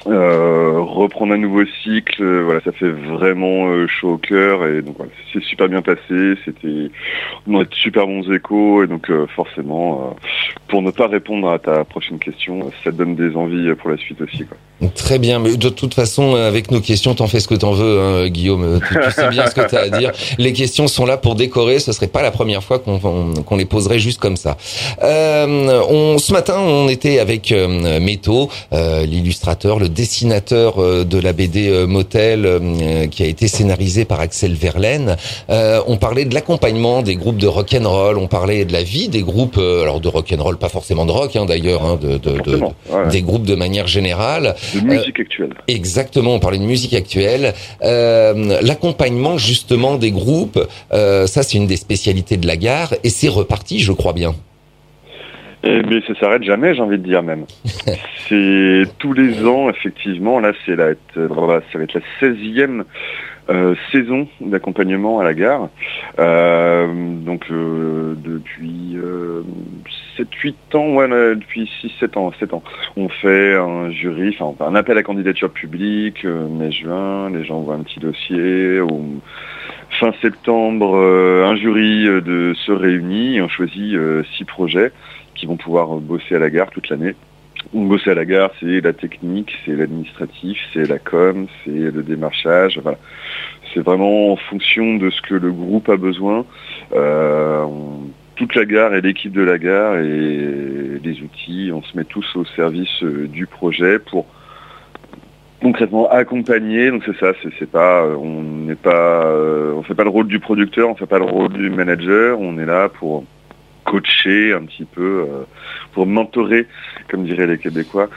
reprendre un nouveau cycle, voilà, ça fait vraiment chaud au cœur, et donc voilà, c'est super bien passé, on a de super bons échos, et donc forcément, pour ne pas répondre à ta prochaine question, ça donne des envies pour la suite aussi, quoi. Très bien, mais de toute façon, avec nos questions, t'en fais ce que t'en veux, hein, Guillaume. Tu sais bien ce que t'as à dire. Les questions sont là pour décorer. Ce serait pas la première fois qu'on les poserait juste comme ça. Ce matin, on était avec Méto, l'illustrateur, le dessinateur de la BD Motel, qui a été scénarisé par Axel Verlaine. On parlait de l'accompagnement des groupes de rock'n'roll. On parlait de la vie des groupes, alors de rock'n'roll, pas forcément de rock, hein, d'ailleurs, hein, des groupes de manière générale. De musique actuelle. Exactement, on parlait de musique actuelle. L'accompagnement justement des groupes, ça c'est une des spécialités de la gare, et c'est reparti, je crois bien. Mais ça s'arrête jamais, j'ai envie de dire même. C'est tous les ans, effectivement, là ça va être la 16e saison d'accompagnement à la gare. Donc depuis 7-8 ans, ouais, depuis 6-7 ans, on fait un jury, enfin un appel à candidature publique, mai-juin, les gens voient un petit dossier, fin septembre, un jury se réunit et on choisit 6 projets qui vont pouvoir bosser à la gare toute l'année. Bosser à la gare, c'est la technique, c'est l'administratif, c'est la com, c'est le démarchage, voilà. C'est vraiment en fonction de ce que le groupe a besoin. Toute la gare et l'équipe de la gare et les outils, on se met tous au service du projet pour concrètement accompagner. Donc c'est ça, c'est pas, on fait pas le rôle du producteur, on fait pas le rôle du manager, on est là pour coacher un petit peu, pour mentorer, comme diraient les Québécois,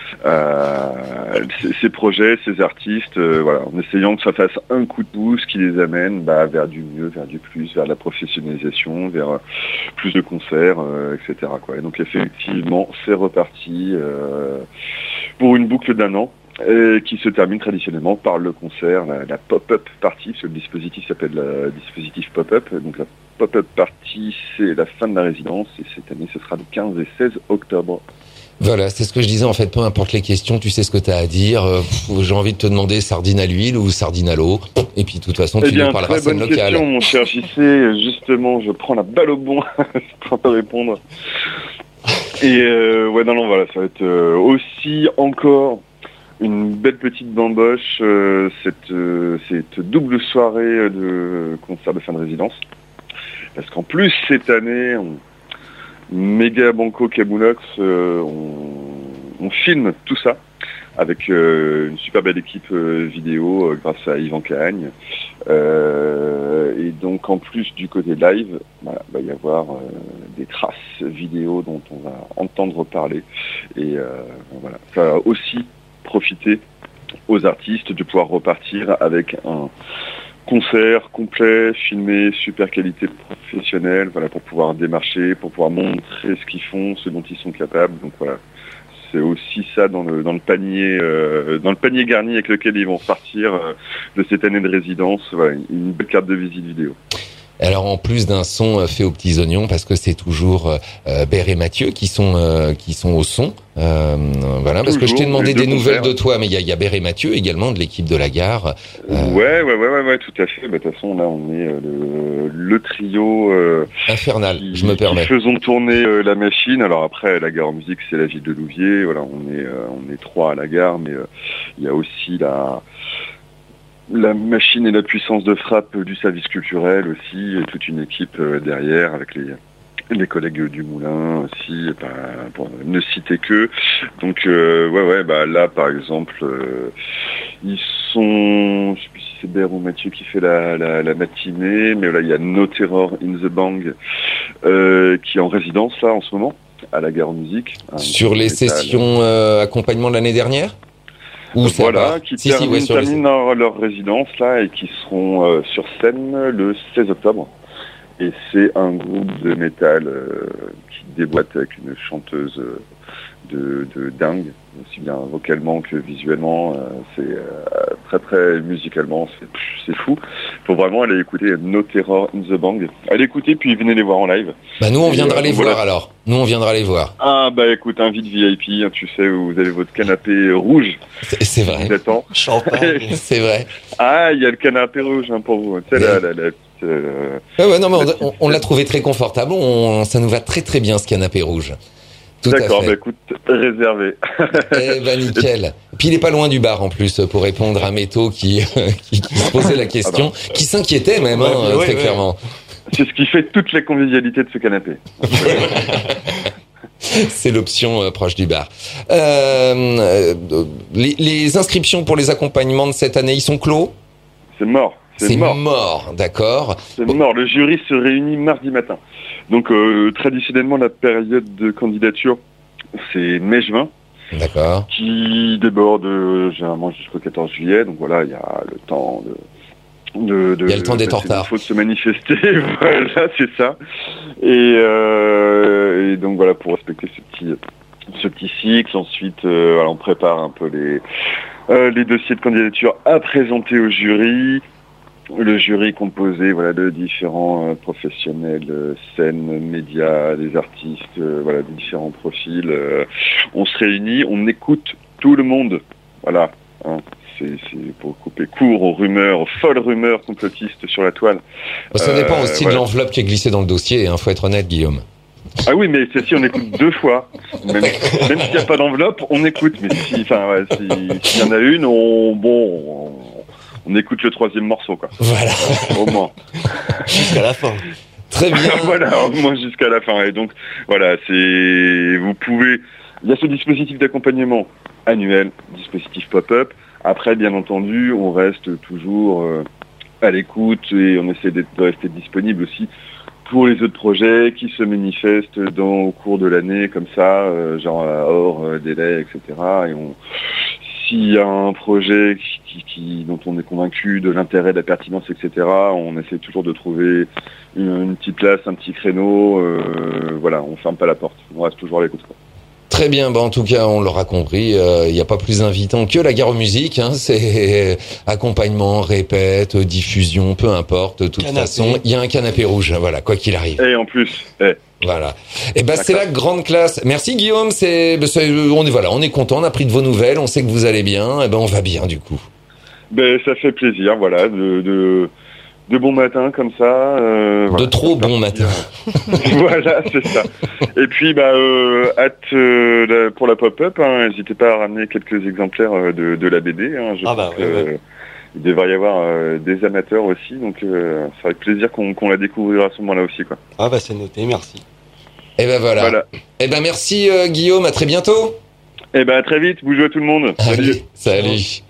ces projets, ces artistes, voilà, en essayant que ça fasse un coup de pouce qui les amène vers du mieux, vers du plus, vers la professionnalisation, vers plus de concerts, etc., quoi. Et donc effectivement, c'est reparti pour une boucle d'1 an. Qui se termine traditionnellement par le concert, la pop-up party, parce que le dispositif s'appelle le dispositif pop-up. Donc la pop-up party, c'est la fin de la résidence, et cette année, ce sera le 15 et 16 octobre. Voilà, c'est ce que je disais, en fait, peu importe les questions, tu sais ce que tu as à dire. J'ai envie de te demander sardine à l'huile ou sardine à l'eau. Et puis, de toute façon, tu nous parleras scène locale. Question, mon cher JC. Justement, je prends la balle au bon pour te répondre. Et ouais, non, voilà, ça va être aussi encore une belle petite bamboche, cette double soirée de concert de fin de résidence. Parce qu'en plus, cette année, méga banco Camoulox, on filme tout ça avec une super belle équipe vidéo grâce à Yvan Cahagne. Et donc, en plus du côté live, voilà, va y avoir des traces vidéo dont on va entendre parler. Et voilà, ça va aussi profiter aux artistes de pouvoir repartir avec un concert complet, filmé, super qualité professionnelle, voilà, pour pouvoir démarcher, pour pouvoir montrer ce qu'ils font, ce dont ils sont capables. Donc voilà, c'est aussi ça dans le panier garni avec lequel ils vont repartir de cette année de résidence. Voilà, une belle carte de visite vidéo. Alors en plus d'un son fait aux petits oignons, parce que c'est toujours Ber et Mathieu qui sont au son. Voilà, parce que je t'ai demandé des nouvelles de toi, mais il y a Ber et Mathieu également de l'équipe de la gare. Ouais, tout à fait. De toute façon, là, on est le trio infernal. Je me permets. Qui faisons tourner la machine. Alors après, la gare en musique, c'est la ville de Louviers. Voilà, on est 3 à la gare, mais il y a aussi la machine et la puissance de frappe du service culturel aussi, et toute une équipe derrière avec les collègues du Moulin aussi, pour ne citer que. Donc là par exemple, ils sont, je sais plus si c'est Ber ou Mathieu qui fait la matinée, mais là il y a No Terror in the Bang qui est en résidence là en ce moment à la gare en musique. Sur les sessions accompagnement de l'année dernière. Voilà, qui terminent leur résidence là et qui seront sur scène le 16 octobre. Et c'est un groupe de métal qui déboîte avec une chanteuse de dingue, aussi bien vocalement que visuellement. C'est très très musicalement, c'est fou. Faut vraiment aller écouter No Terror in the Bang. Allez écouter puis venez les voir en live. Bah nous on viendra les voir alors. Nous on viendra les voir. Ah bah écoute, invite VIP, hein, tu sais, vous avez votre canapé rouge. C'est vrai. Champagne. C'est vrai. Ah, il y a le canapé rouge hein, pour vous. Tu sais, la non mais on l'a trouvé très confortable. Ça nous va très très bien ce canapé rouge. D'accord, bah écoute, réservé. Eh ben nickel. Puis il est pas loin du bar en plus pour répondre à Métaux qui se posait la question, qui s'inquiétait même très clairement. C'est ce qui fait toute la convivialité de ce canapé. C'est l'option proche du bar. Les inscriptions pour les accompagnements de cette année, ils sont clos ? C'est mort. C'est mort, d'accord. C'est mort. Le jury se réunit mardi matin. Donc traditionnellement la période de candidature c'est mai-juin. D'accord. Qui déborde généralement jusqu'au 14 juillet. Donc voilà, il y a le temps il y a le temps d'être en retard. Il faut se manifester, voilà, c'est ça. Et donc voilà, pour respecter ce petit cycle, ensuite on prépare un peu les dossiers de candidature à présenter au jury. Le jury est composé de différents professionnels, scènes, médias, des artistes, des différents profils. On se réunit, on écoute tout le monde. Voilà. Hein. C'est pour couper court aux rumeurs, aux folles rumeurs complotistes sur la toile. Ça dépend aussi de l'enveloppe qui est glissée dans le dossier, hein, faut être honnête, Guillaume. Ah oui, mais ceci on écoute 2 fois. Même s'il n'y a pas d'enveloppe, on écoute. Mais s'il y en a une, on écoute le 3e morceau, quoi. Voilà. Au moins. Jusqu'à la fin. Très bien. Voilà, au moins jusqu'à la fin. Et donc, voilà, il y a ce dispositif d'accompagnement annuel, dispositif pop-up. Après, bien entendu, on reste toujours à l'écoute et on essaie de rester disponible aussi pour les autres projets qui se manifestent au cours de l'année, comme ça, genre hors délai, etc. Et s'il y a un projet dont on est convaincu de l'intérêt, de la pertinence, etc., on essaie toujours de trouver une petite place, un petit créneau. On ferme pas la porte. On reste toujours à l'écoute. Très bien, en tout cas, on l'aura compris, il n'y a pas plus invitant que la gare aux musiques, hein, c'est accompagnement, répète, diffusion, peu importe, de toute façon, il y a un canapé rouge, voilà, quoi qu'il arrive. Et en plus, Voilà. Et c'est la grande classe. Merci Guillaume, on est content, on a pris de vos nouvelles, on sait que vous allez bien, on va bien du coup. Ça fait plaisir, voilà, de bons matins comme ça. De trop bons matins. Voilà, c'est ça. Et puis, hâte pour la pop-up. Hein, n'hésitez pas à ramener quelques exemplaires de la BD. Hein, il devrait y avoir des amateurs aussi, donc ça avec plaisir qu'on la découvrira à ce moment-là aussi, quoi. C'est noté, merci. Et voilà. Et merci Guillaume, à très bientôt. Et à très vite, bougez à tout le monde. Salut.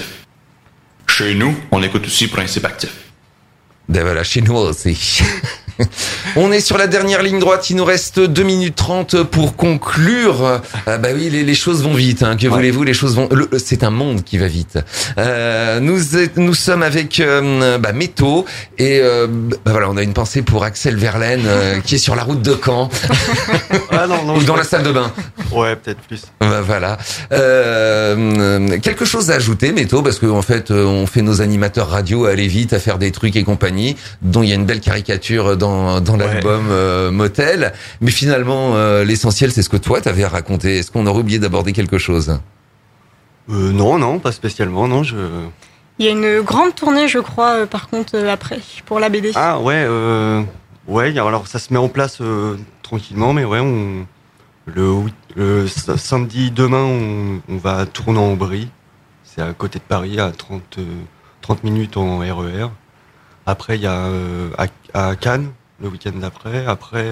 Chez nous, on écoute aussi Principe Actif. Voilà, chez nous aussi. On est sur la dernière ligne droite, il nous reste 2 minutes 30 pour conclure. Bah oui, les choses vont vite, hein. Que voulez-vous, les choses vont... c'est un monde qui va vite. Nous sommes avec Métaux et voilà, on a une pensée pour Axel Verlaine qui est sur la route de Caen. Ou dans la salle de bain. Ouais, peut-être plus. Voilà. Quelque chose à ajouter, Métaux, parce qu'en fait, on fait nos animateurs radio à aller vite, à faire des trucs et compagnie, dont il y a une belle caricature dans l'album Motel. Mais finalement, l'essentiel, c'est ce que toi t'avais à raconter. Est-ce qu'on aurait oublié d'aborder quelque chose ? Non, pas spécialement, non. Il y a une grande tournée, je crois, par contre, après, pour la BD. Ah ouais, alors ça se met en place tranquillement, mais ouais, le samedi demain, on va à Tournan-en-Brie. C'est à côté de Paris, à 30 minutes en RER. Après, il y a à Cannes, le week-end d'après.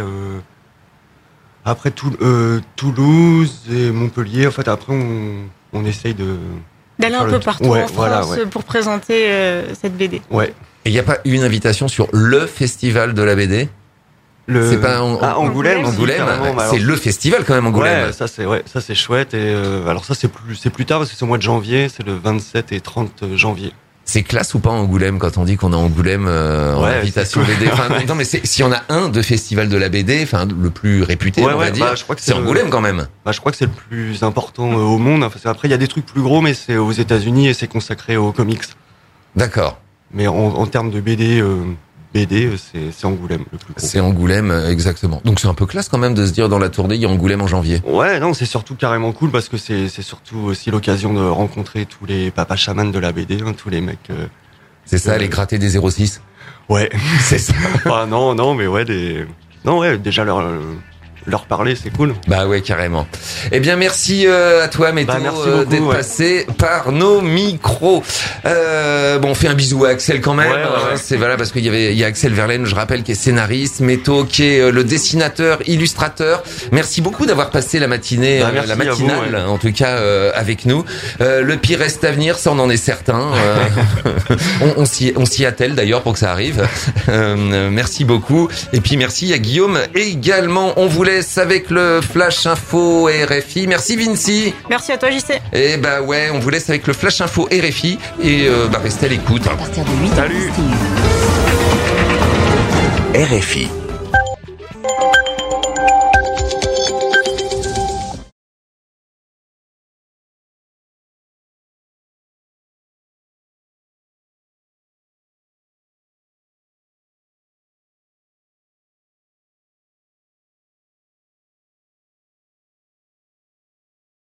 Après Toulouse et Montpellier. En fait, après, on essaye d'aller un peu partout en France pour présenter cette BD. Ouais. Et il n'y a pas une invitation sur le festival de la BD ? C'est pas Angoulême. C'est le festival quand même, Angoulême. Ouais, ça c'est chouette. Et alors ça c'est plus tard parce que c'est au mois de janvier, c'est le 27 et 30 janvier. C'est classe ou pas Angoulême quand on dit qu'on a Angoulême en invitation cool. BD. Enfin, non mais s'il y en a un de festival de la BD, enfin le plus réputé, on va dire, je crois que c'est Angoulême quand même. Je crois que c'est le plus important au monde. Enfin, après il y a des trucs plus gros, mais c'est aux États-Unis et c'est consacré aux comics. D'accord. Mais en termes de BD, c'est Angoulême le plus gros. C'est Angoulême, exactement. Donc c'est un peu classe quand même de se dire dans la tournée, il y a Angoulême en janvier. Ouais, non, c'est surtout carrément cool parce que c'est surtout aussi l'occasion de rencontrer tous les papas chamans de la BD, tous les mecs. C'est ça, les grattés des 06. Ouais, c'est ça. Non, mais ouais, déjà leur parler, c'est cool. Bah ouais, carrément. Eh bien, merci à toi, Métaux, d'être passé par nos micros. On fait un bisou à Axel quand même. C'est voilà parce qu'il y a Axel Verlaine, je rappelle, qui est scénariste, Métaux qui est le dessinateur, illustrateur. Merci beaucoup d'avoir passé la matinée, la matinale, en tout cas avec nous. Le pire reste à venir, ça on en est certain. On s'y attelle d'ailleurs pour que ça arrive. Merci beaucoup. Et puis merci à Guillaume également. On vous laisse avec le Flash Info RFI. Merci Vinci. Merci à toi JC. Et on vous laisse avec le Flash Info RFI et restez à l'écoute. À partir de 8h. Salut. RFI.